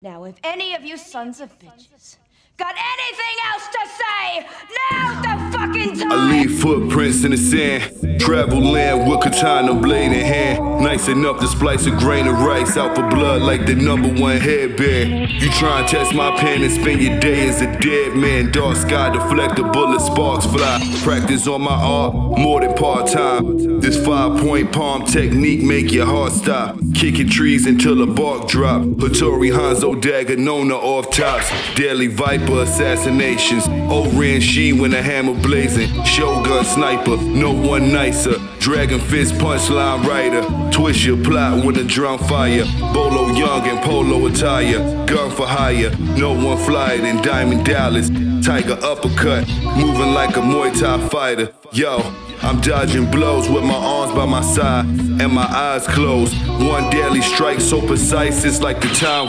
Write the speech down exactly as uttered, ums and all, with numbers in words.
Now, if any of you sons of bitches got anything else to say, now's the fucking time! I leave footprints in the sand, travel land with katana blade in hand. Nice enough to splice a grain of rice out for blood like the number one headband. You try and test my pen and spend your day as a dead man. Dark sky deflect, the bullet sparks fly. Practice on my art, more than part-time. This five-point palm technique make your heart stop. Kicking trees until the bark drop. Hattori Hanzo dagger Nona off tops. Deadly viper assassinations. O-Ren Shi when the hammer blazing. Shogun sniper, no one nicer. Dragon fist punchline writer. Twist your plot when the drum fire. Bolo Young and polo attire. Gun for hire, no one flyer than Diamond Dallas. Tiger uppercut, moving like a Muay Thai fighter. Yo, I'm dodging blows with my arms by my side and my eyes closed. One deadly strike so precise, it's like the time